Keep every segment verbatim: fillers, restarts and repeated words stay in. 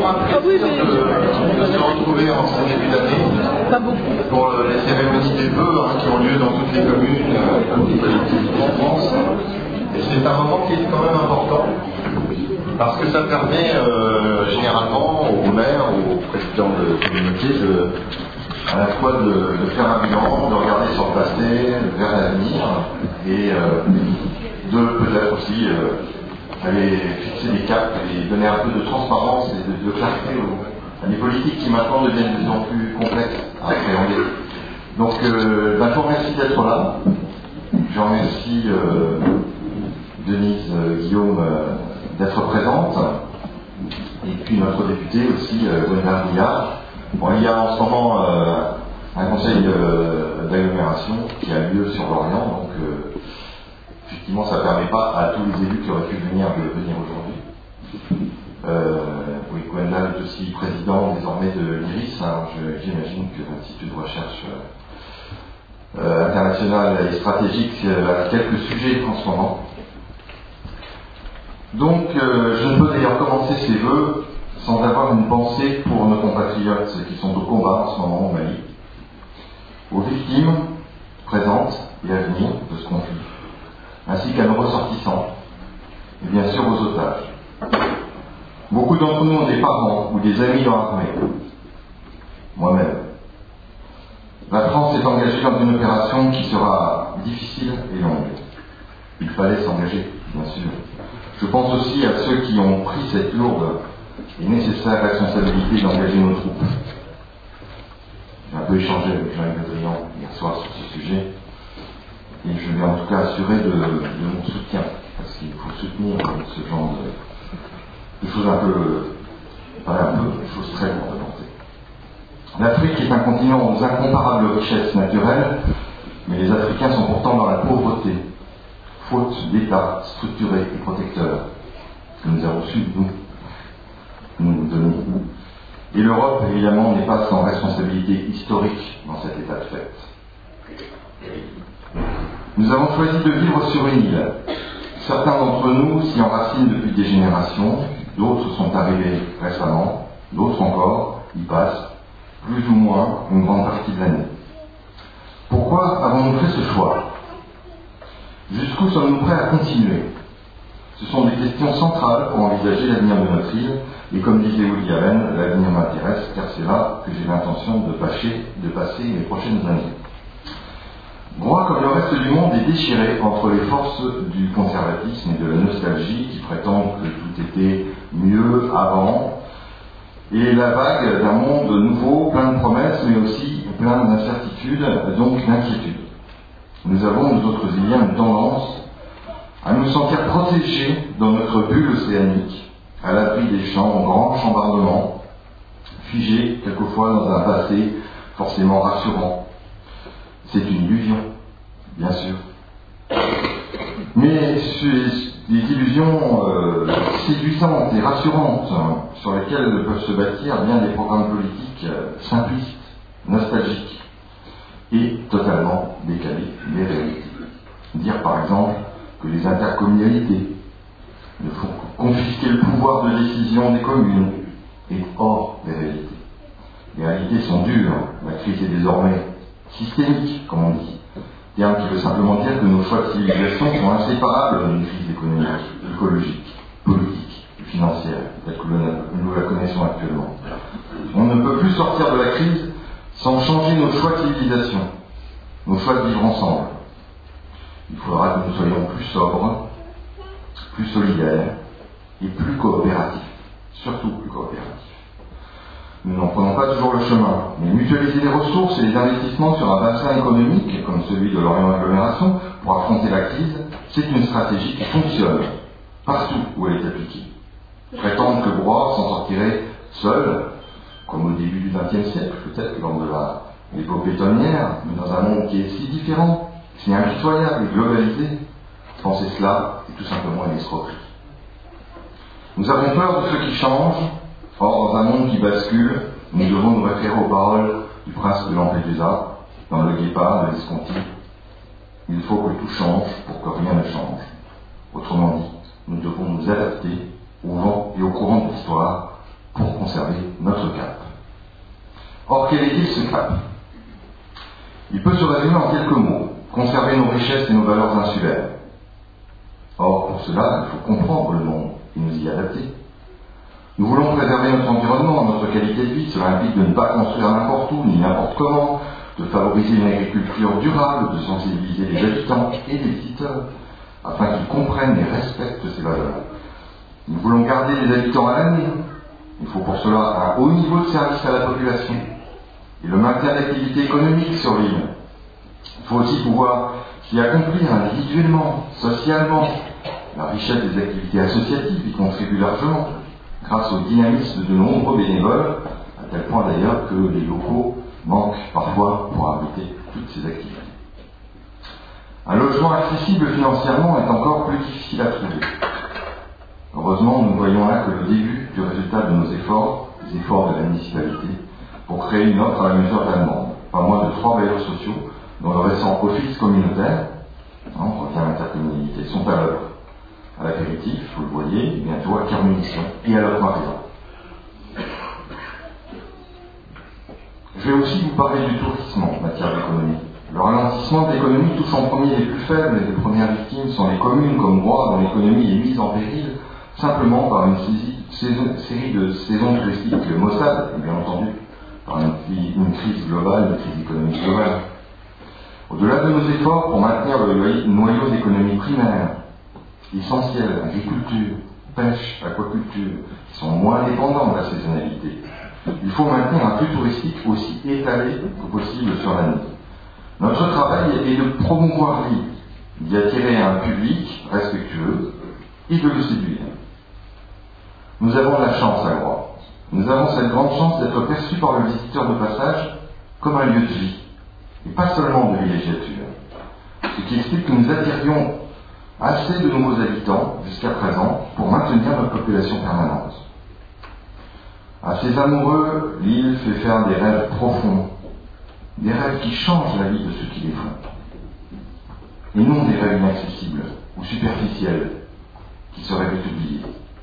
Ah oui, mais... de se retrouver en ce début d'année pas beaucoup. Pour les cérémonies des vœux hein, qui ont lieu dans toutes les communes, euh, toutes les collectivités en France. Et c'est un moment qui est quand même important parce que ça permet euh, généralement aux maires ou aux présidents de communauté de, à la fois de, de faire un bilan, de regarder sur le passé, vers l'avenir et euh, de peut-être aussi euh, aller fixer des caps et donner un peu de transparence et de, de clarté aux, à des politiques qui maintenant deviennent de plus en plus complexes à appréhender. Donc euh, ben, je vous remercie d'être là. Je remercie euh, Denise euh, Guillaume euh, d'être présente. Et puis notre député aussi, euh, Gwendal Brouillard. Bon, il y a en ce moment euh, un conseil euh, d'agglomération qui a lieu sur l'Orient, donc euh, effectivement ça ne permet pas à tous les élus qui auraient pu venir de venir aujourd'hui. Euh, oui, Gwendal est aussi président désormais de l'I R I S, alors je, j'imagine que l'Institut de recherche euh, euh, international et stratégique euh, a quelques sujets en ce moment. Donc euh, je ne peux d'ailleurs commencer ces vœux sans avoir une pensée pour nos compatriotes qui sont au combat en ce moment au Mali, aux victimes présentes et à venir de ce conflit, ainsi qu'à nos ressortissants, et bien sûr aux otages. Beaucoup d'entre nous ont des parents ou des amis dans l'armée. Moi-même. La France est engagée dans une opération qui sera difficile et longue. Il fallait s'engager, bien sûr. Je pense aussi à ceux qui ont pris cette lourde et nécessaire responsabilité d'engager nos troupes. J'ai un peu échangé avec Jean-Yves Le Drian hier soir sur ce sujet, et je lui ai en tout cas assuré de, de mon soutien, parce qu'il faut soutenir ce genre de, de choses un peu, pas un peu, des choses très lourdes à porter. L'Afrique est un continent aux incomparables richesses naturelles, mais les Africains sont pourtant dans la pauvreté, faute d'États structurés et protecteurs, que nous avons su, nous, nous nous donner. Et l'Europe, évidemment, n'est pas sans responsabilité historique dans cet état de fait. Nous avons choisi de vivre sur une île. Certains d'entre nous s'y enracinent depuis des générations, d'autres sont arrivés récemment, d'autres encore y passent plus ou moins une grande partie de l'année. Pourquoi avons-nous fait ce choix ? Jusqu'où sommes-nous prêts à continuer ? Ce sont des questions centrales pour envisager l'avenir de notre île, et comme disait Woody Allen, l'avenir m'intéresse car c'est là que j'ai l'intention de passer, de passer les prochaines années. Moi, comme le reste du monde, est déchiré entre les forces du conservatisme et de la nostalgie qui prétendent que tout était mieux avant, et la vague d'un monde nouveau, plein de promesses, mais aussi plein d'incertitudes, donc d'inquiétudes. Nous avons, nous autres Iliens, une tendance à nous sentir protégés dans notre bulle océanique, à l'abri des champs, grands chambardements, figés quelquefois dans un passé forcément rassurant. C'est une illusion, bien sûr. Mais c'est des illusions euh, séduisantes et rassurantes, hein, sur lesquelles peuvent se bâtir bien des programmes politiques euh, simplistes, nostalgiques, et totalement décalés des réalités. Dire par exemple que les intercommunalités ne font que confisquer le pouvoir de décision des communes est hors des réalités. Les réalités sont dures, la crise est désormais systémique, comme on dit, terme qui veut simplement dire que nos choix de civilisation sont inséparables d'une crise économique, écologique, politique et financière, telle que nous la connaissons actuellement. On ne peut plus sortir de la crise sans changer nos choix de civilisation, nos choix de vivre ensemble. Il faudra que nous soyons plus sobres, plus solidaires et plus coopératifs, surtout plus coopératifs. Nous n'en prenons pas toujours le chemin, mais mutualiser les ressources et les investissements sur un bassin économique comme celui de l'Orient Agglomération pour affronter la crise, c'est une stratégie qui fonctionne partout où elle est appliquée. Prétendre que Broye s'en sortirait seul, comme au début du vingtième siècle, peut-être lors de la l'épopée tonnière, mais dans un monde qui est si différent, si impitoyable et globalisé, penser cela est tout simplement une escroquerie. Nous avons peur de ce qui change. Or, dans un monde qui bascule, nous devons nous référer aux paroles du prince de Lampedusa, dans le Guépard de Visconti. Il faut que tout change pour que rien ne change. Autrement dit, nous devons nous adapter au vent et au courant de l'histoire pour conserver notre cap. Or, quel est-il ce cap? Il peut se résumer en quelques mots: conserver nos richesses et nos valeurs insulaires. Or, pour cela, il faut comprendre le monde et nous y adapter. Nous voulons préserver notre environnement, notre qualité de vie. Cela implique de ne pas construire n'importe où, ni n'importe comment, de favoriser une agriculture durable, de sensibiliser les habitants et les visiteurs, afin qu'ils comprennent et respectent ces valeurs. Nous voulons garder les habitants à l'avenir. Il faut pour cela un haut niveau de service à la population et le maintien d'activités économiques sur l'île. Il faut aussi pouvoir s'y accomplir individuellement, socialement. La richesse des activités associatives y contribue largement, grâce au dynamisme de nombreux bénévoles, à tel point d'ailleurs que les locaux manquent parfois pour abriter toutes ces activités. Un logement accessible financièrement est encore plus difficile à trouver. Heureusement, nous voyons là que le début du résultat de nos efforts, les efforts de la municipalité, pour créer une offre à la mesure de la demande. Pas moins de trois bailleurs sociaux, dont le récent office communautaire, on revient à l'intercommunalité, sont à l'œuvre. À l'apéritif, vous le voyez, bientôt à Kermunition et à l'autre Marisan. Je vais aussi vous parler du tourisme en matière d'économie. Le ralentissement de l'économie touche en premier les plus faibles, et les premières victimes sont les communes comme Groix, dont l'économie est mise en péril simplement par une série de saisons touristiques maussades, et bien entendu par une, une crise globale, une crise économique globale. Au-delà de nos efforts pour maintenir le noyau d'économie primaire, essentiels, agriculture, pêche, aquaculture, qui sont moins dépendants de la saisonnalité, il faut maintenir un flux touristique aussi étalé que possible sur l'année. Notre travail est de promouvoir l'île, d'y attirer un public respectueux et de le séduire. Nous avons de la chance à Groix. Nous avons cette grande chance d'être perçus par le visiteur de passage comme un lieu de vie, et pas seulement de villégiature. Ce qui explique que nous attirions assez de nouveaux habitants jusqu'à présent pour maintenir notre population permanente. À ces amoureux, l'île fait faire des rêves profonds, des rêves qui changent la vie de ceux qui les font, et non des rêves inaccessibles ou superficiels qui seraient vite oubliés.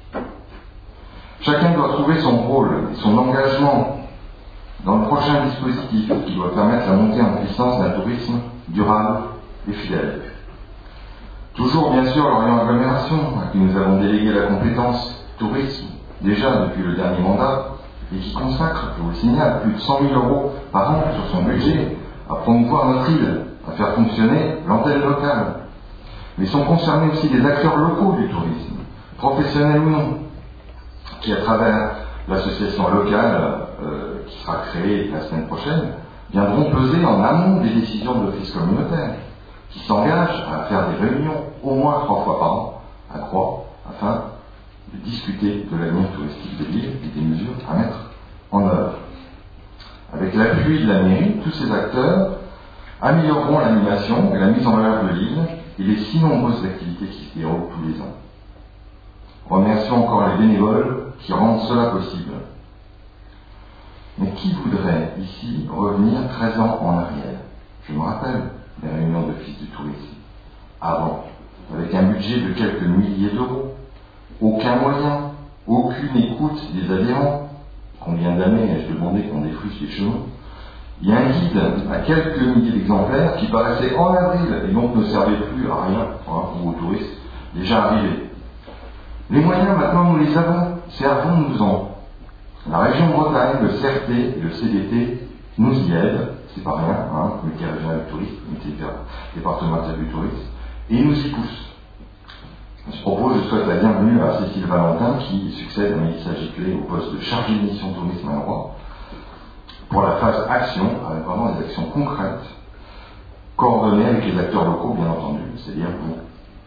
Chacun doit trouver son rôle et son engagement dans le prochain dispositif qui doit permettre la montée en puissance d'un tourisme durable et fidèle. Toujours bien sûr l'Orient Agglomération, à qui nous avons délégué la compétence tourisme, déjà depuis le dernier mandat, et qui consacre, je vous le signale, plus de cent mille euros par an sur son budget à promouvoir notre île, à faire fonctionner l'antenne locale. Mais sont concernés aussi des acteurs locaux du tourisme, professionnels ou non, qui à travers l'association locale euh, qui sera créée la semaine prochaine, viendront peser en amont des décisions de l'office communautaire, qui s'engagent à faire des réunions au moins trois fois par an à Groix, afin de discuter de l'avenir touristique de l'île et des mesures à mettre en œuvre. Avec l'appui de la mairie, tous ces acteurs amélioreront l'animation et la mise en valeur de l'île et les si nombreuses activités qui se déroulent tous les ans. Remercions encore les bénévoles qui rendent cela possible. Mais qui voudrait ici revenir treize ans en arrière? Je me rappelle les réunions d'office du tourisme. Avant, avec un budget de quelques milliers d'euros, aucun moyen, aucune écoute des adhérents. Combien d'années ai-je demandé qu'on défriche les chemins? Il y a un guide à quelques milliers d'exemplaires qui paraissait en avril et donc ne servait plus à rien hein, ou aux touristes déjà arrivés. Les moyens, maintenant, nous les avons. Servons-nous-en. La région Bretagne, le C R T et le C D T nous y aident. C'est pas rien, hein, comité régional du tourisme, comité départemental du tourisme, et ils nous y poussent. À ce propos, je souhaite la bienvenue à Cécile Valentin, qui succède à Mélissa Giclé au poste de chargée de mission tourisme à Groix, pour la phase action, avec vraiment des actions concrètes, coordonnées avec les acteurs locaux, bien entendu, c'est-à-dire vous.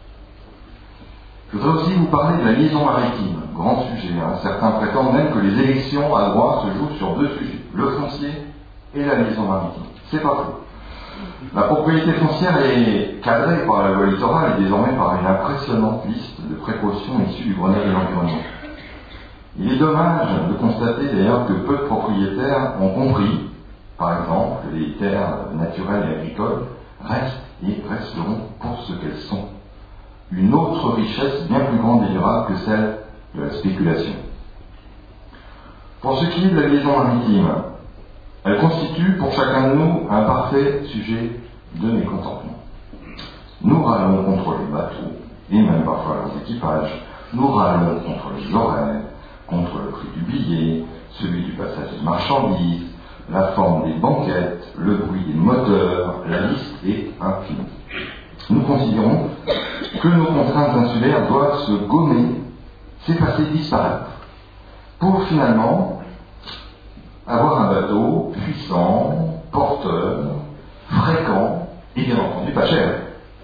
Je voudrais aussi vous parler de la liaison maritime, grand sujet. Hein. Certains prétendent même que les élections à Groix se jouent sur deux sujets, le foncier et la liaison maritime. C'est pas faux. La propriété foncière est cadrée par la loi littorale et désormais par une impressionnante liste de précautions issues du Grenelle de l'environnement. Il est dommage de constater d'ailleurs que peu de propriétaires ont compris, par exemple, que les terres naturelles et agricoles restent et resteront pour ce qu'elles sont. Une autre richesse bien plus grande et durable que celle de la spéculation. Pour ce qui est de la liaison maritime, elle constitue pour chacun de nous un parfait sujet de mécontentement. Nous râlons contre les bateaux, et même parfois leurs équipages. Nous râlons contre les horaires, contre le prix du billet, celui du passage des marchandises, la forme des banquettes, le bruit des moteurs, la liste est infinie. Nous considérons que nos contraintes insulaires doivent se gommer, s'effacer, disparaître, pour finalement avoir un bateau puissant, porteur, fréquent et bien entendu pas cher.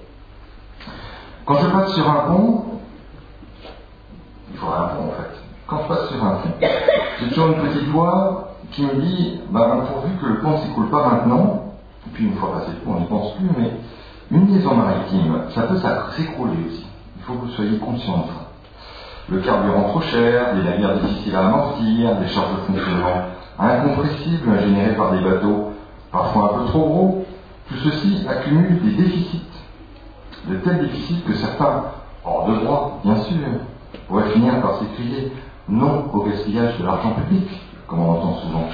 Quand je passe sur un pont, il faudra un pont en fait. Quand je passe sur un pont, j'ai toujours une petite voix qui me dit, ben, pourvu que le pont ne s'écoule pas maintenant, et puis une fois passé le pont, on n'y pense plus, mais une liaison maritime, ça peut s'écrouler aussi. Il faut que vous soyez conscient de ça. Le carburant trop cher, des navires difficiles à amortir, des charges de fonctionnement incompressibles générées par des bateaux parfois un peu trop gros, tout ceci accumule des déficits. De tels déficits que certains, hors de droit, bien sûr, pourraient finir par s'écrier non au gaspillage de l'argent public, comme on entend souvent.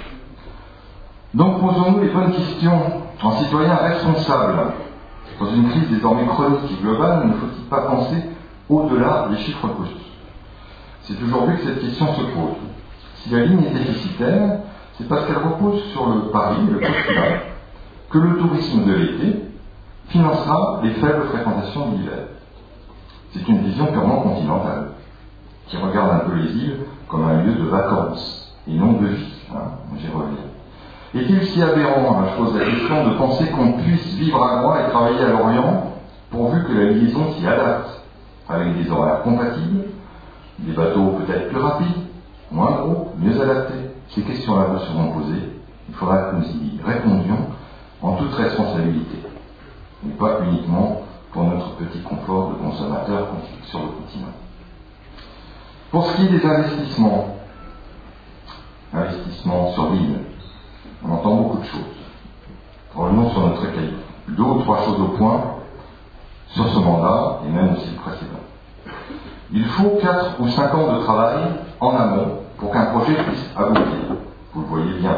Donc posons-nous les bonnes questions en citoyens responsables. Dans une crise désormais chronique et globale, ne faut-il pas penser au-delà des chiffres coûts? C'est aujourd'hui que cette question se pose. Si la ligne est déficitaire, c'est parce qu'elle repose sur le pari, le postulat, que le tourisme de l'été financera les faibles fréquentations de l'hiver. C'est une vision purement continentale, qui regarde un peu les îles comme un lieu de vacances, et non de vie. Hein, j'y reviens. Est-il si aberrant, hein, je pose la question, de penser qu'on puisse vivre à Groix et travailler à Lorient, pourvu que la liaison s'y adapte, avec des horaires compatibles, des bateaux peut-être plus rapides, moins gros, mieux adaptés? Ces questions-là nous seront posées. Il faudra que nous y répondions en toute responsabilité, et pas uniquement pour notre petit confort de consommateur sur le continent. Pour ce qui est des investissements, investissements sur l'île, on entend beaucoup de choses. Revenons sur notre cahier. Deux ou trois choses au point sur ce mandat, et même aussi le précédent. Il faut quatre ou cinq ans de travail en amont pour qu'un projet puisse aboutir. Vous le voyez bien.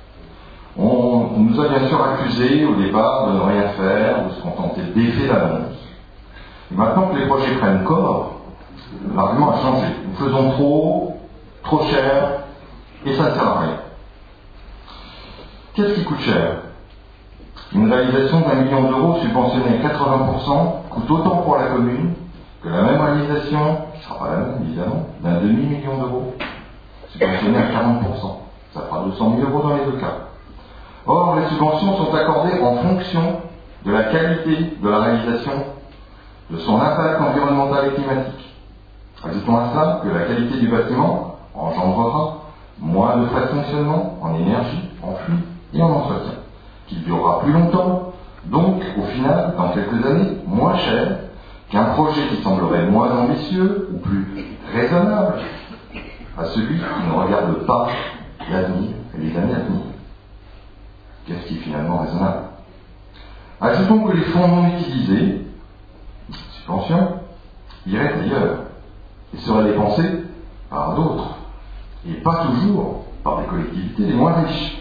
On nous a bien sûr accusés au départ de ne rien faire, de se contenter d'effets d'annonce. Et maintenant que les projets prennent corps, l'argument a changé. Nous faisons trop, trop cher, et ça ne sert à rien. Qu'est-ce qui coûte cher? Une réalisation d'un million d'euros subventionnée à quatre-vingts pour cent coûte autant pour la commune que la même réalisation, qui ne sera pas la même évidemment, d'un demi-million d'euros subventionnée à quarante pour cent. Ça fera deux cent mille euros dans les deux cas. Or, les subventions sont accordées en fonction de la qualité de la réalisation, de son impact environnemental et climatique. Ajoutons à cela que la qualité du bâtiment engendrera moins de frais de fonctionnement en énergie, en flux et en entretien, qu'il durera plus longtemps, donc au final, dans quelques années, moins cher qu'un projet qui semblerait moins ambitieux ou plus raisonnable à celui qui ne regarde pas l'avenir et les années à venir. Qu'est-ce qui est finalement raisonnable? Ajoutons que les fonds non utilisés, subventions, iraient ailleurs et seraient dépensés par d'autres, et pas toujours par des collectivités les moins riches.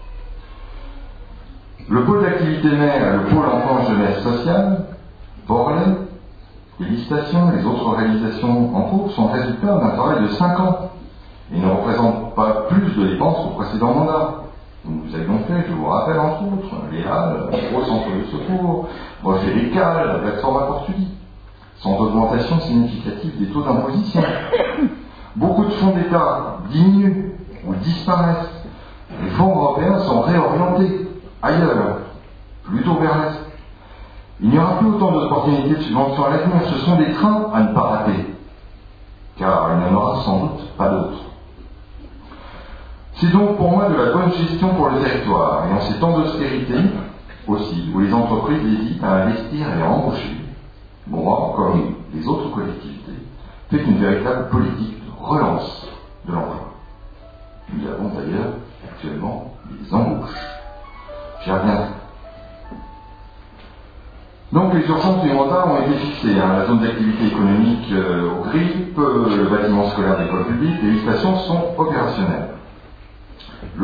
Le pôle d'activité mère, le pôle enfance jeunesse sociale, Borlée, les licitations, les autres réalisations en cours sont le résultat d'un travail de cinq ans et ne représentent pas plus de dépenses qu'au précédent mandat. Nous avions fait, je vous rappelle entre autres, les halles, le gros centre de secours, refait les cales, la plateforme à Portugal, sans augmentation significative des taux d'imposition. Beaucoup de fonds d'État diminuent ou disparaissent. Les fonds européens sont réorientés ailleurs, plutôt vers l'Est. Il n'y aura plus autant d'opportunités de subvention à l'avenir. Ce sont des trains à ne pas rater, car il n'y en aura sans doute pas d'autres. C'est donc pour moi de la bonne gestion pour le territoire, et en ces temps d'austérité aussi, où les entreprises hésitent à investir et à embaucher, Groix, comme les autres collectivités, fait une véritable politique de relance de l'emploi. Nous avons d'ailleurs actuellement des embauches. J'y reviendrai. Donc les urgences du mandat ont été fixées. Hein. La zone d'activité économique euh, au GRIP, euh, le bâtiment scolaire d'école publique, les stations sont opérationnelles.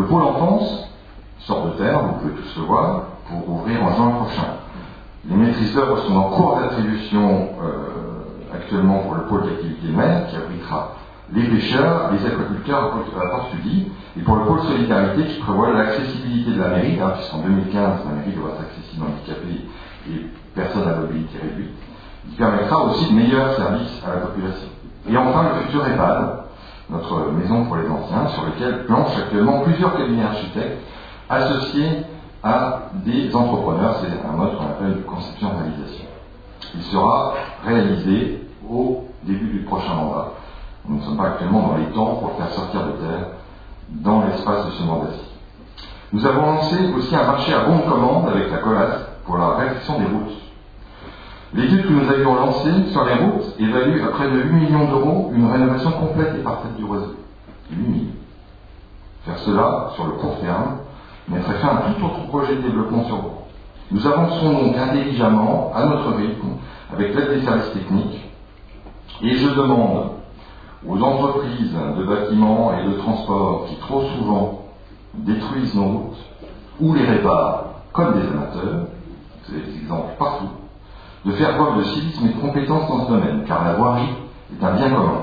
pôle enfance sort de terre, vous pouvez tous le voir, pour ouvrir en juin prochain. Les maîtrises d'œuvre sont en cours d'attribution euh, actuellement pour le pôle d'activité mer, qui abritera les pêcheurs, les aquaculteurs à Port-Sully, et pour le pôle solidarité qui prévoit l'accessibilité de la mairie, hein, puisqu'en deux mille quinze, la mairie doit être accessible handicapés et personnes à mobilité réduite, qui permettra aussi de meilleurs services à la population. Et enfin, le futur EHPAD, notre maison pour les anciens, sur lequel planchent actuellement plusieurs cabinets architectes associés à des entrepreneurs, c'est un mode qu'on appelle de conception-réalisation. Il sera réalisé au début du prochain mandat. Nous ne sommes pas actuellement dans les temps pour le faire sortir de terre dans l'espace de ce mandat-ci. Nous avons lancé aussi un marché à bon de commande avec la COLAS pour la réfection des routes. L'étude que nous avions lancée sur les routes évalue à près de huit millions d'euros une rénovation complète et parfaite du réseau. huit millions. Faire cela, sur le court terme, mettrait fin à tout autre projet de développement sur route. Nous avançons donc intelligemment, à notre rythme, avec l'aide des services techniques, et je demande aux entreprises de bâtiments et de transport qui trop souvent détruisent nos routes, ou les réparent comme des amateurs, vous avez des exemples partout, de faire preuve de civisme et de compétence dans ce domaine, car la voirie est un bien commun.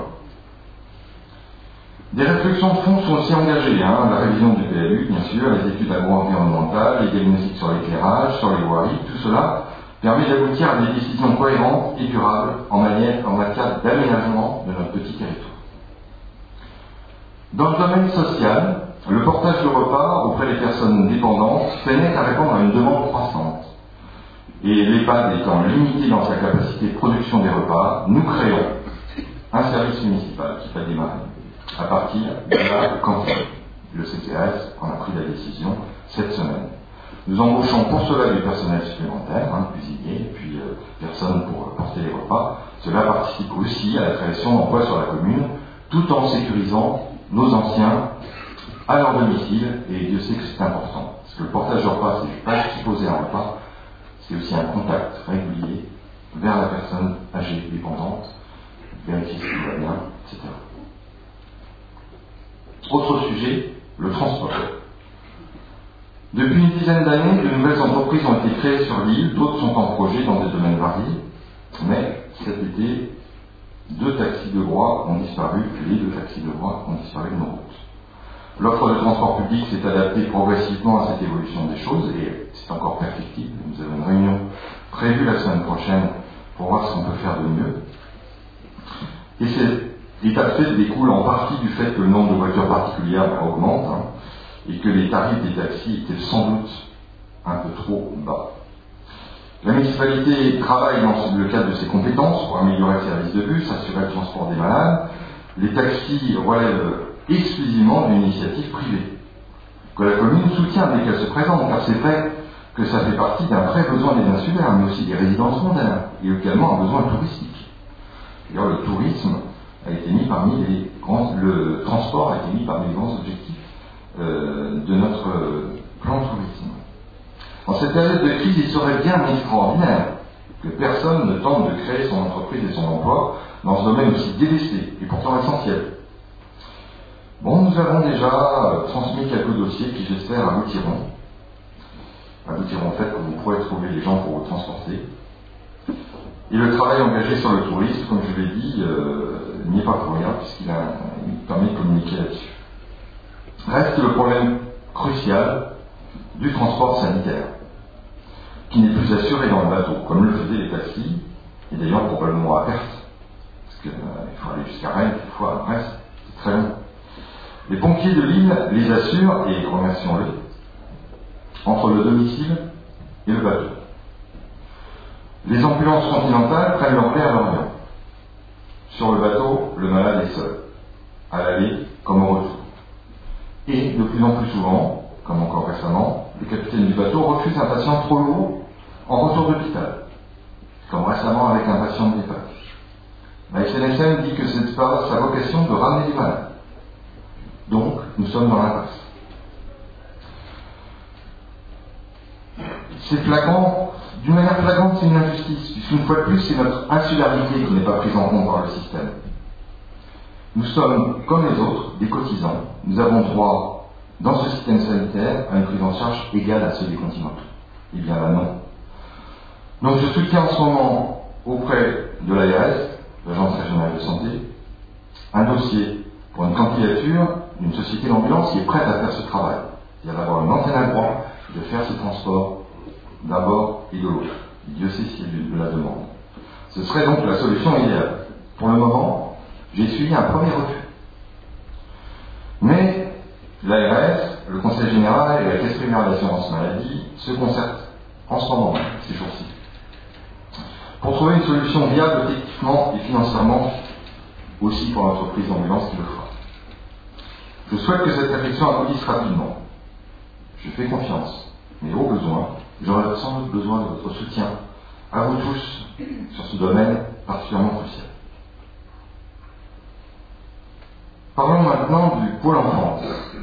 Des réflexions de fond sont aussi engagées, hein, la révision du P L U, bien sûr, les études agro-environnementales, les diagnostics sur l'éclairage, sur les voiries, tout cela permet d'aboutir à des décisions cohérentes et durables en matière, en matière d'aménagement de notre petit territoire. Dans le domaine social, le portage de repas auprès des personnes dépendantes peine à répondre à une demande croissante. Et l'EHPAD étant limité dans sa capacité de production des repas, nous créons un service municipal qui va démarrer à partir de la cantine. Le C C A S en a pris la décision cette semaine. Nous embauchons pour cela du personnel supplémentaire, hein, cuisiniers, puis euh, personnes pour porter les repas. Cela participe aussi à la création d'emplois sur la commune, tout en sécurisant nos anciens à leur domicile, et Dieu sait que c'est important. Parce que le portage de repas, c'est pas juste poser un repas, c'est aussi un contact régulier vers la personne âgée dépendante, vérifier si tout va bien, et cetera. Autre sujet, le transport. Depuis une dizaine d'années, de nouvelles entreprises ont été créées sur l'île, d'autres sont en projet dans des domaines variés, mais cet été, deux taxis de Groix ont disparu, les deux taxis de Groix ont disparu de nos routes. L'offre de transport public s'est adaptée progressivement à cette évolution des choses, et c'est encore perfectible. Nous avons une réunion prévue la semaine prochaine pour voir ce qu'on peut faire de mieux. Et cette état fait découle en partie du fait que le nombre de voitures particulières augmente, hein, et que les tarifs des taxis étaient sans doute un peu trop bas. La municipalité travaille dans le cadre de ses compétences pour améliorer le service de bus, assurer le transport des malades. Les taxis relèvent exclusivement d'une initiative privée, que la commune soutient dès qu'elle se présente, car c'est vrai que ça fait partie d'un vrai besoin des insulaires, mais aussi des résidences mondaines, et également un besoin touristique. D'ailleurs, le tourisme a été mis parmi les grands, le transport a été mis parmi les grands objectifs euh, de notre euh, plan tourisme. En cette période de crise, il serait bien extraordinaire que personne ne tente de créer son entreprise et son emploi dans ce domaine aussi délaissé et pourtant essentiel. Bon, nous avons déjà euh, transmis quelques dossiers qui, j'espère, aboutiront. Aboutiront au fait que vous pourrez trouver les gens pour vous transporter. Et le travail engagé sur le tourisme, comme je l'ai dit, euh, n'y est pas pour rien, puisqu'il a, il permet de communiquer là-dessus. Reste le problème crucial du transport sanitaire, qui n'est plus assuré dans le bateau, comme le faisaient les taxis, et d'ailleurs probablement à perte, parce qu'il euh, faut aller jusqu'à Rennes, quelquefois à Brest, c'est très long. Les pompiers de l'île les assurent, et remercions-les, entre le domicile et le bateau. Les ambulances continentales prennent leur relais à Lorient. Sur le bateau, le malade est seul, à l'aller comme au retour. Et de plus en plus souvent, comme encore récemment, le capitaine du bateau refuse un patient trop lourd en retour d'hôpital, comme récemment avec un patient de l'EHPAD. La S N S M dit que c'est pas sa vocation de ramener des malades. Donc, nous sommes dans l'impasse. C'est flagrant, d'une manière flagrante, c'est une injustice, puisqu'une fois de plus, c'est notre insularité qui n'est pas prise en compte par le système. Nous sommes, comme les autres, des cotisants. Nous avons droit dans ce système sanitaire à une prise en charge égale à ceux des continentaux? Eh bien là, non. Donc je soutiens en ce moment auprès de l'A R S, l'Agence régionale de santé, un dossier pour une candidature d'une société d'ambulance qui est prête à faire ce travail, c'est-à-dire d'avoir une antenne à droit, de faire ce transport d'un bord et de l'autre. Dieu sait si elle de la demande. Ce serait donc la solution idéale. Pour le moment, j'ai suivi un premier refus. Mais l'A R S, le Conseil général et la Caisse primaire d'assurance maladie se concertent en ce moment, ces jours-ci, pour trouver une solution viable techniquement et financièrement aussi pour l'entreprise d'ambulance qui le fera. Je souhaite que cette réflexion aboutisse rapidement. Je fais confiance, mais au besoin, j'aurai sans doute besoin de votre soutien, à vous tous, sur ce domaine particulièrement crucial. Parlons maintenant du pôle enfance.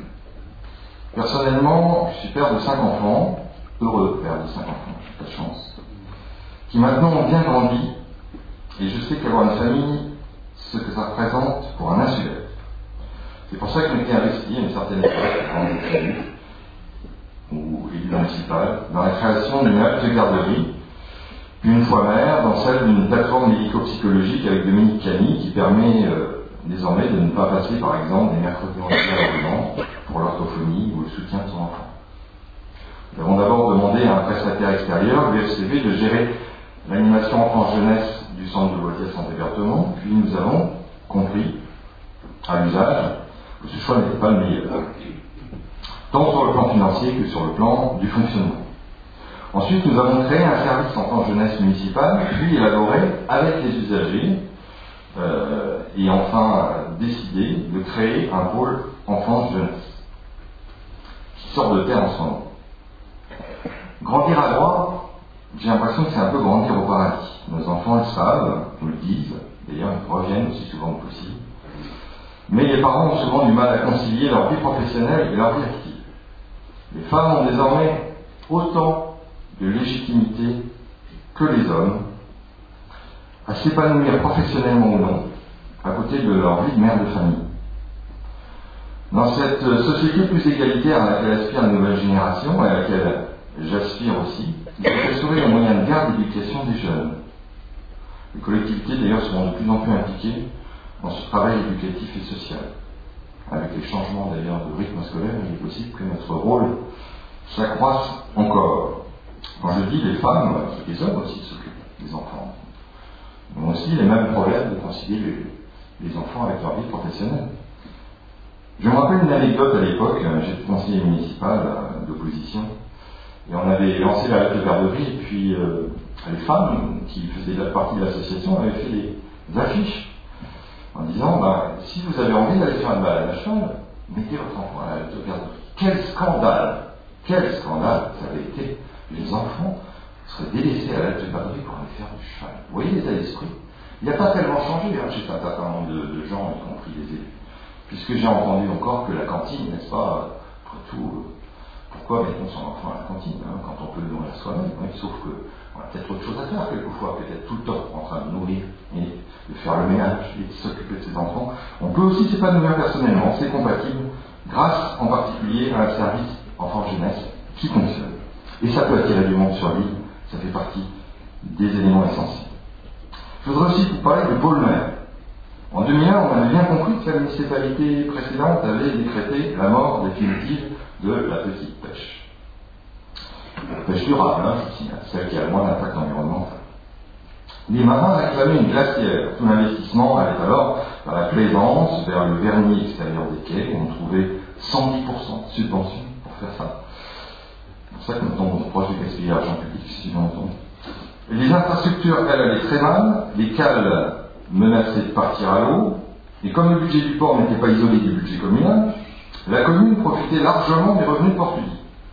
Personnellement, je suis père de cinq enfants, heureux père de cinq enfants, j'ai pas de chance, qui maintenant ont bien grandi, et je sais qu'avoir une famille, ce que ça représente pour un insulaire. C'est pour ça que je m'étais investi à une certaine époque, en élu, ou élu municipal, dans la création d'une halte de garderie, puis une fois maire, dans celle d'une plateforme médico-psychologique avec Dominique Cani, qui permet euh, désormais de ne pas passer, par exemple, des mercredis entiers à Roland pour l'orthophonie ou le soutien de son enfant. Nous avons d'abord demandé à un prestataire extérieur, l'U F C V, de gérer l'animation enfance-jeunesse du centre de loisirs Santé-Berthemont, puis nous avons compris, à l'usage, que ce choix n'était pas le meilleur, tant sur le plan financier que sur le plan du fonctionnement. Ensuite, nous avons créé un service enfance-jeunesse municipal, puis élaboré avec les usagers, euh, et enfin décidé de créer un pôle enfance-jeunesse, qui sort de terre en ce moment. Grandir à droite, j'ai l'impression que c'est un peu grandir au paradis. Nos enfants le savent, nous le disent, d'ailleurs ils reviennent aussi souvent que possible. Mais les parents ont souvent du mal à concilier leur vie professionnelle et leur vie active. Les femmes ont désormais autant de légitimité que les hommes à s'épanouir professionnellement ou non, à côté de leur vie de mère de famille. Dans cette société plus égalitaire à laquelle aspire la nouvelle génération et à laquelle j'aspire aussi, il faut assurer les moyens de garde et d'éducation des jeunes. Les collectivités d'ailleurs seront de plus en plus impliquées dans ce travail éducatif et social. Avec les changements d'ailleurs de rythme scolaire, il est possible que notre rôle s'accroisse encore. Quand je dis les femmes, les hommes aussi s'occupent des enfants. Ils ont aussi les mêmes problèmes de concilier les, les enfants avec leur vie professionnelle. Je me rappelle une anecdote à l'époque, j'étais conseiller municipal d'opposition, et on avait lancé la halte de garderie, et puis euh, les femmes qui faisaient partie de l'association avaient fait des affiches en disant ben, si vous avez envie d'aller faire une balade à cheval, mettez votre enfant à la halte de garderie. Quel scandale! Quel scandale ça avait été! Les enfants seraient délaissés à la halte de garderie pour aller faire du cheval. Vous voyez l'état d'esprit? Il n'a pas tellement changé hein, chez un certain nombre de, de gens, y compris les élus. Puisque j'ai entendu encore que la cantine, n'est-ce pas, après tout, pourquoi mettons son enfant à la cantine hein, quand on peut le nourrir soi-même hein, sauf qu'on a peut-être autre chose à faire quelquefois, peut-être tout le temps en train de nourrir et de faire le ménage et de s'occuper de ses enfants. On peut aussi s'épanouir personnellement, c'est compatible, grâce en particulier à un service enfant-jeunesse qui fonctionne. Et ça peut attirer du monde sur l'île, ça fait partie des éléments essentiels. Je voudrais aussi vous parler de pôle maire. En deux mille un, on avait bien compris que la municipalité précédente avait décrété la mort définitive de la petite pêche. La pêche durable, hein, je signale, celle qui a le moins d'impact environnemental. Les marins réclamaient une glacière. Tout l'investissement allait alors vers la plaisance, vers le vernis extérieur des quais, où on trouvait cent dix pour cent de subventions pour faire ça. C'est pour ça que nous tombons proche du gaspillage d'argent public, si bien entendu. Et les infrastructures, elles, allaient très mal, les cales menaçaient de partir à l'eau, et comme le budget du port n'était pas isolé du budget communal, la commune profitait largement des revenus portugais.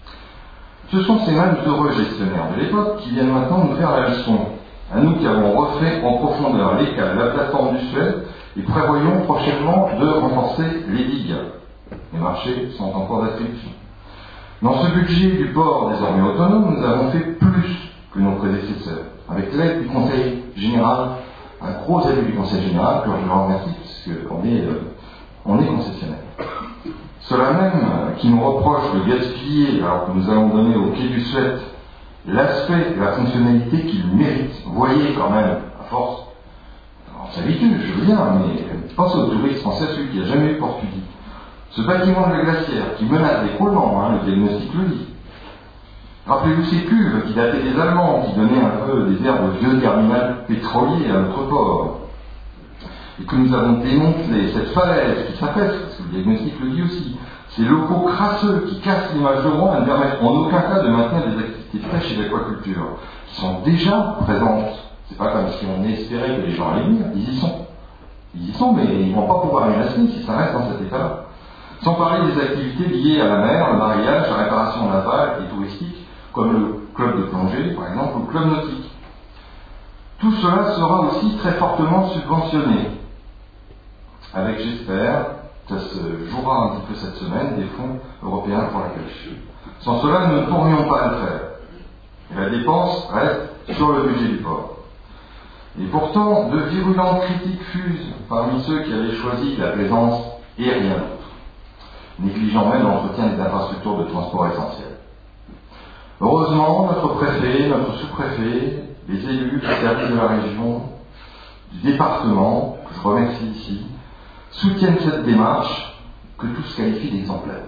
Ce sont ces mêmes heureux gestionnaires de l'époque qui viennent maintenant nous faire la leçon, à nous qui avons refait en profondeur les cales, la plateforme du Suez, et prévoyons prochainement de renforcer les digues. Les marchés sont en cours d'attribution. Dans ce budget du port désormais autonome, nous avons fait plus que nos prédécesseurs, avec l'aide du Conseil général, un gros aide du Conseil général, que je leur remercie, puisqu'on est, euh, on est concessionnaire. Ceux-là même qui nous reprochent de gaspiller alors que nous allons donner au Quai du Suet l'aspect et la fonctionnalité qu'il mérite. Vous voyez quand même, à force, on s'habitue, je veux bien, mais pensez aux touristes français, celui qui n'a jamais eu Portugis. Ce bâtiment de la glacière qui menace l'écroulement, hein, le diagnostic le dit. Rappelez-vous ces cuves qui dataient des Allemands, qui donnaient un peu des airs de vieux terminal pétrolier à notre port. Et que nous avons démonté cette falaise qui s'affaisse, parce que le diagnostic le dit aussi. Ces locaux crasseux qui cassent l'image de Rouen et ne permettent en aucun cas de maintenir des activités de pêche et d'aquaculture, qui sont déjà présentes. C'est pas comme si on espérait que les gens allaient venir, ils y sont. Ils y sont, mais ils ne vont pas pouvoir aller la semaine si ça reste dans cet état-là. Sans parler des activités liées à la mer, le mariage, la réparation navale et touristique, comme le club de plongée, par exemple, ou le club nautique. Tout cela sera aussi très fortement subventionné, avec, j'espère, ça se jouera un petit peu cette semaine, des fonds européens pour la pêche. Sans cela, nous ne pourrions pas le faire. Et la dépense reste sur le budget du port. Et pourtant, de virulentes critiques fusent parmi ceux qui avaient choisi la plaisance et rien d'autre, négligeant même l'entretien des infrastructures de transport essentielles. Heureusement, notre préfet, notre sous-préfet, les élus, les services de la région, du département, que je remercie ici, soutiennent cette démarche que tous qualifient d'exemplaire.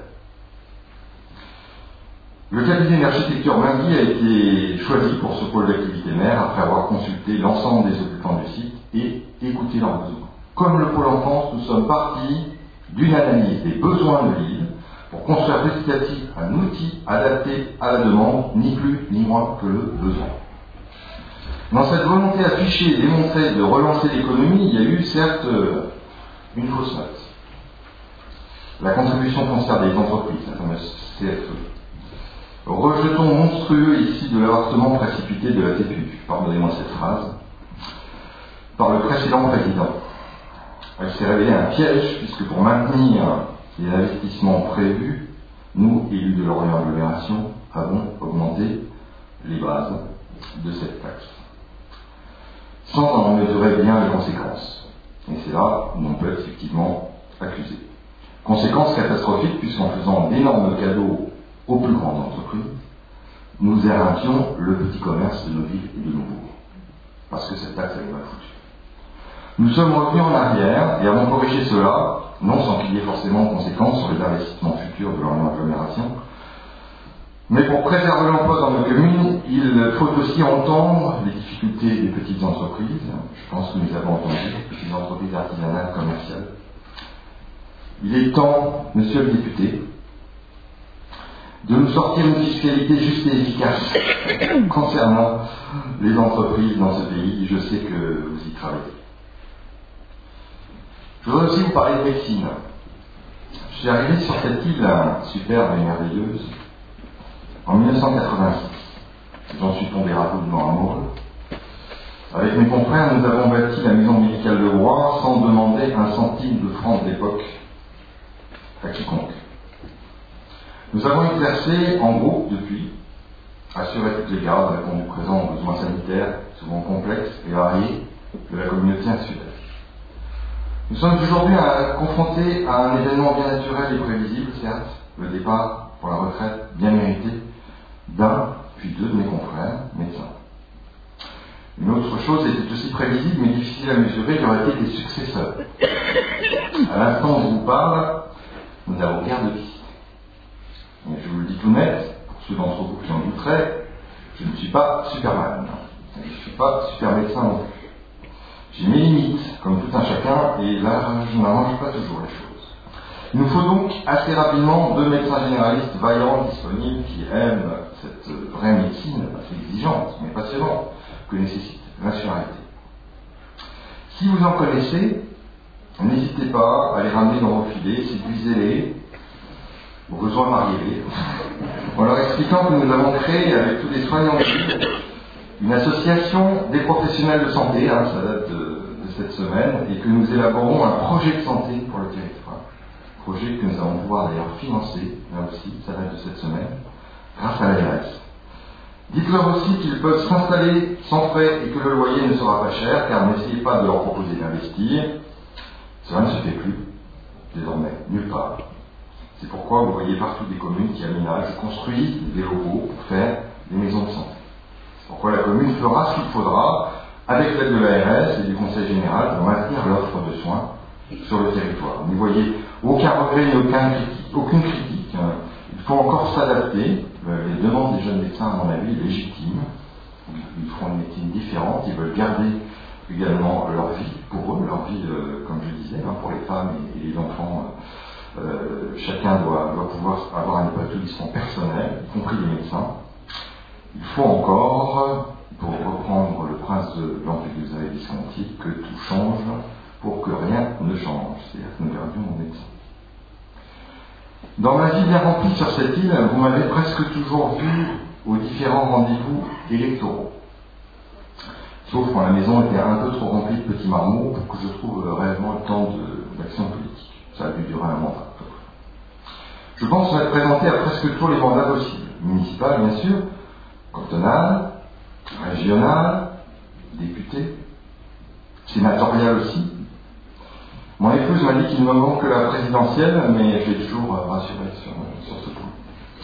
Le cabinet d'architecture Mingui a été choisi pour ce pôle d'activité mer après avoir consulté l'ensemble des occupants du site et écouté leurs besoins. Comme le pôle enfance, nous sommes partis d'une analyse des besoins de l'île pour construire petit à petit un outil adapté à la demande, ni plus ni moins que le besoin. Dans cette volonté affichée et démontrée de relancer l'économie, il y a eu certes une fausse note. La contribution foncière des entreprises, la fameuse C F E. Rejeton monstrueux ici de l'avortement précipité de la T P U, pardonnez-moi cette phrase, par le précédent président. Elle s'est révélée un piège, puisque pour maintenir les investissements prévus, nous, élus de l'Orient Agglomération, avons augmenté les bases de cette taxe, sans en mesurer bien les conséquences. Et c'est là où on peut être effectivement accusé. Conséquences catastrophiques, puisqu'en faisant d'énormes cadeaux aux plus grandes entreprises, nous éradiquions le petit commerce de nos villes et de nos bourgs, parce que cette taxe avait mal foutu. Nous sommes revenus en arrière et avons corrigé cela, non sans qu'il y ait forcément de conséquences sur les investissements futurs de l'Orient Agglomération, mais pour préserver l'emploi dans nos communes, il faut aussi entendre les difficultés des petites entreprises. Je pense que nous avons entendu les petites entreprises artisanales, commerciales. Il est temps, monsieur le député, de nous sortir une fiscalité juste et efficace concernant les entreprises dans ce pays. Je sais que vous y travaillez. Je voudrais aussi vous parler de médecine. Je suis arrivé sur cette île superbe et merveilleuse en mille neuf cent quatre-vingt-six. J'en suis tombé rapidement amoureux. Avec mes confrères, nous avons bâti la maison médicale de Rouen sans demander un centime de francs de l'époque à quiconque. Nous avons exercé en groupe depuis, assuré toutes les gardes, répondu présent aux besoins sanitaires, souvent complexes et variés, de la communauté insulaire. Nous sommes aujourd'hui à, confrontés à un événement bien naturel et prévisible, certes, le départ pour la retraite bien mérité d'un, puis deux de mes confrères, médecins. Une autre chose était aussi prévisible mais difficile à mesurer, qui aurait été des successeurs. À l'instant où je vous parle, nous n'avons guère de pistes. Et je vous le dis tout net, pour ceux d'entre vous qui en douteraient, je ne suis pas Superman. Je ne suis pas super médecin non plus. J'ai mes limites, comme tout un chacun, et là, je n'arrange pas toujours les choses. Il nous faut donc assez rapidement deux médecins généralistes vaillants, disponibles, qui aiment cette vraie médecine, assez exigeante, mais passionnante, que nécessite l'insularité. Si vous en connaissez, n'hésitez pas à les ramener dans vos filets, séduisez-les, au besoin mariez-les, en leur expliquant que nous avons créé, avec tous les soignants de l'île, une association des professionnels de santé, hein, ça date de, de cette semaine, et que nous élaborons un projet de santé pour le territoire. Projet que nous allons pouvoir d'ailleurs financer, là aussi, ça date de cette semaine, grâce à l'A R S. Dites-leur aussi qu'ils peuvent s'installer sans frais et que le loyer ne sera pas cher, car n'essayez pas de leur proposer d'investir. Cela ne se fait plus, désormais, nulle part. C'est pourquoi vous voyez partout des communes qui aménagent et construisent des locaux pour faire des maisons de santé. C'est pourquoi la commune fera ce qu'il faudra, avec l'aide de l'A R S et du Conseil général, pour maintenir l'offre de soins sur le territoire. N'y voyez aucun regret ni aucun critique, aucune critique. Il faut encore s'adapter. Les demandes des jeunes médecins, à mon avis, légitimes. Ils feront une médecine différente, ils veulent garder également leur vie pour eux, leur vie, euh, comme je disais, hein, pour les femmes et, et les enfants. Euh, chacun doit, doit pouvoir avoir un épanouissement personnel, y compris les médecins. Il faut encore, pour reprendre le prince de Lampedusa et Visconti, que tout change pour que rien ne change. C'est-à-dire que nous gardions nos médecins. Dans ma vie bien remplie sur cette île, vous m'avez presque toujours vu aux différents rendez-vous électoraux. Sauf quand la maison était un peu trop remplie de petits marmots pour que je trouve réellement le temps de, d'action politique. Ça a dû durer un mandat. Je pense m'être présenté à presque tous les mandats possibles. Municipal, bien sûr, cantonal, régional, député, sénatorial aussi. Mon épouse m'a dit qu'il ne me manque que la présidentielle, mais je l'ai toujours rassuré sur, sur ce point.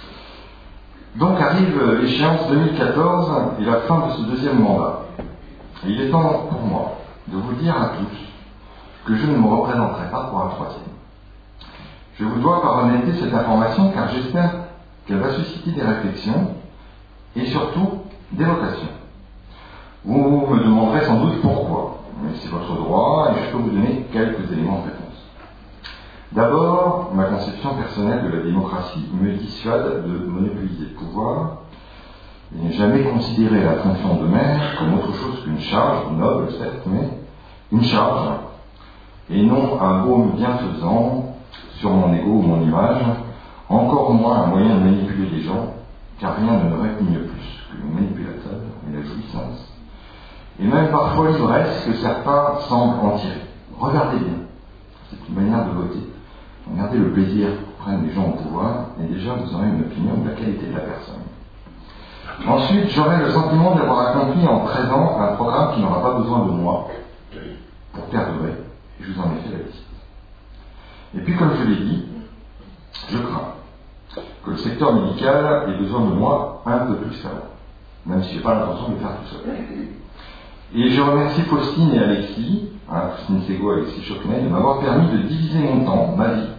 Donc arrive l'échéance deux mille quatorze et la fin de ce deuxième mandat. Et il est temps pour moi de vous dire à tous que je ne me représenterai pas pour un troisième. Je vous dois par honnêteté cette information car j'espère qu'elle va susciter des réflexions et surtout des vocations. Vous me demanderez sans doute pourquoi, mais c'est votre droit et je peux vous donner quelques éléments de réponse. D'abord, ma conception personnelle de la démocratie me dissuade de monopoliser le pouvoir. Je n'ai jamais considéré la fonction de maire comme autre chose qu'une charge, noble certes, mais une charge, et non un baume bienfaisant sur mon ego ou mon image, encore moins un moyen de manipuler les gens, car rien ne me répugne plus que le manipulateur et la jouissance, et même parfois l'ivresse que certains semblent en tirer. Regardez bien, c'est une manière de voter. Regardez le plaisir que prennent les gens au pouvoir, et déjà vous aurez une opinion de la qualité de la personne. Ensuite, j'aurai le sentiment d'avoir accompli en treize ans un programme qui n'aura pas besoin de moi pour perdurer, et je vous en ai fait la liste. Et puis, comme je l'ai dit, je crains que le secteur médical ait besoin de moi un peu plus qu'avant, même si je n'ai pas l'intention de le faire tout seul. Et je remercie Faustine et Alexis, hein, Faustine Ségo et Alexis Chocnet, de m'avoir permis de diviser mon temps, ma vie,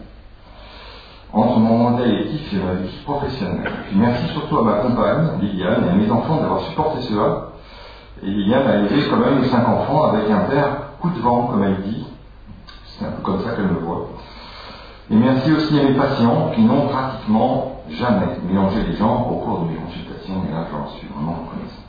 entre mon mandat électif et ma vie professionnelle. Puis merci surtout à ma compagne, Liliane, et à mes enfants d'avoir supporté cela. Et Liliane a élevé quand même cinq enfants avec un père coup de vent, comme elle dit. C'est un peu comme ça qu'elle me voit. Et merci aussi à mes patients qui n'ont pratiquement jamais mélangé les gens au cours de mes consultations, et là j'en suis vraiment reconnaissant.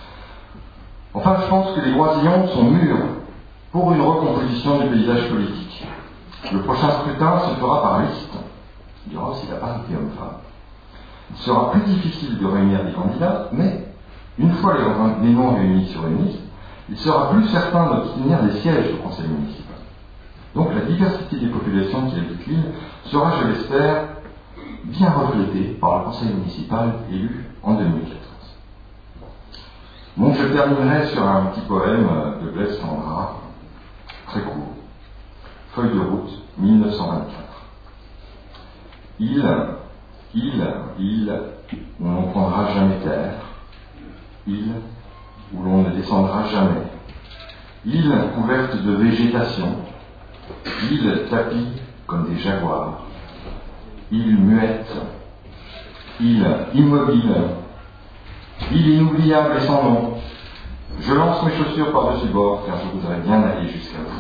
Enfin, je pense que les Oisillons sont mûrs pour une recomposition du paysage politique. Le prochain scrutin se fera par liste. Il y aura aussi la parité homme-femme. Il sera plus difficile de réunir des candidats, mais une fois les, les noms réunis sur une liste, il sera plus certain d'obtenir des sièges au conseil municipal. Donc la diversité des populations qui habitent l'île sera, je l'espère, bien reflétée par le conseil municipal élu en deux mille quatorze. Donc je terminerai sur un petit poème de Blaise Cendrars, très court. Feuille de route, mille neuf cent vingt-quatre. Île, île, île, où l'on ne prendra jamais terre. Île, où l'on ne descendra jamais. Île couverte de végétation. Île tapie comme des jaguars. Île muette. Île immobile. Île inoubliable et sans nom. Je lance mes chaussures par-dessus bord, car je voudrais bien aller jusqu'à vous.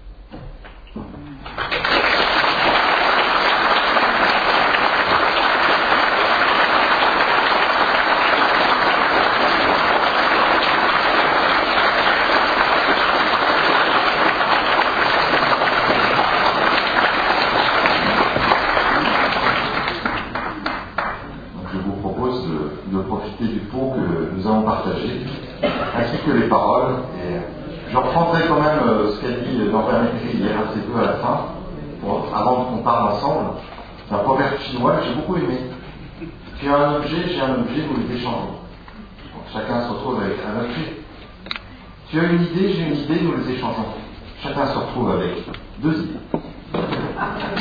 Ainsi que les paroles, et je reprendrai quand même euh, ce qu'a dit Norbert Mécry hier assez peu à la fin, pour, avant qu'on parle ensemble. C'est un proverbe chinois que j'ai beaucoup aimé. Tu as un objet, j'ai un objet, nous les échangeons. Donc, chacun se retrouve avec un objet. Tu as une idée, j'ai une idée, nous les échangeons. Chacun se retrouve avec deux idées.